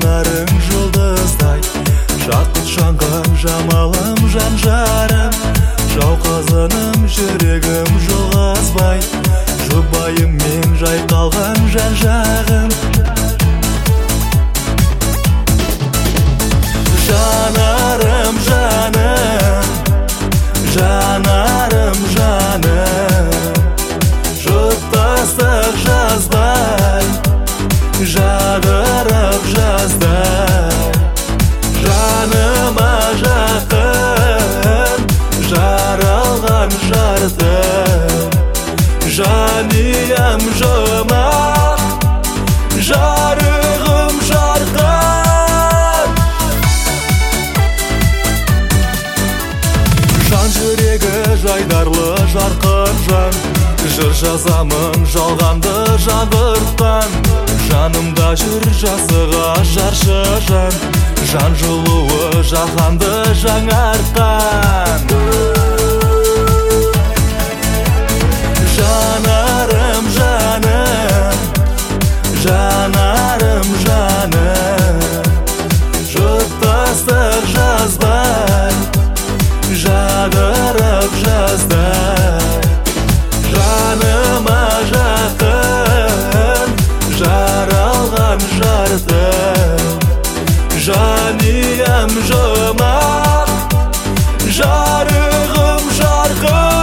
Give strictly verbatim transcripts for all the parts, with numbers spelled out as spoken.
жанарың жұлдыздай, жақұт жанған жамалым жан жарым, жауқазыным жүрегім жылғазбай, жұбайыммен жайқалған жан жағым. Жанарым жаным, жанарым жаным, жұттастық жаздай, жадырып жаздай, жаныма жақын жаралған жартым, жаниям жұмақ, жарығым жарқын. Жан жүрегі жайдарлы жарқын жан, жыр жазамын жалғанды жандыртқан, жанымда жүр жасыға жаршы жан, жан жылуы жаһанды жаңартқан. Жанарым жаным, жанарым жаным, жұттастық жазбай, жадырып жаздай, жаныма жақын жаралған жартым, жаниям жұмақ, жарығым жарқын.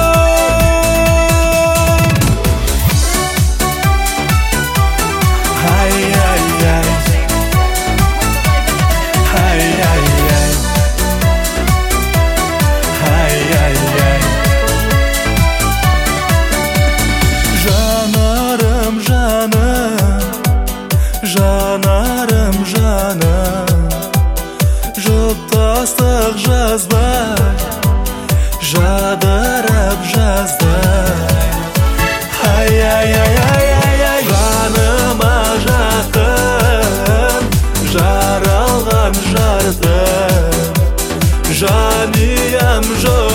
Жанарым жаным, жанарым жаным, жұптастық жазбай, жадырып жаздай, ай-ай-ай-ай-ай, жаныма жақын жаралған жартым, жаниям жоқ.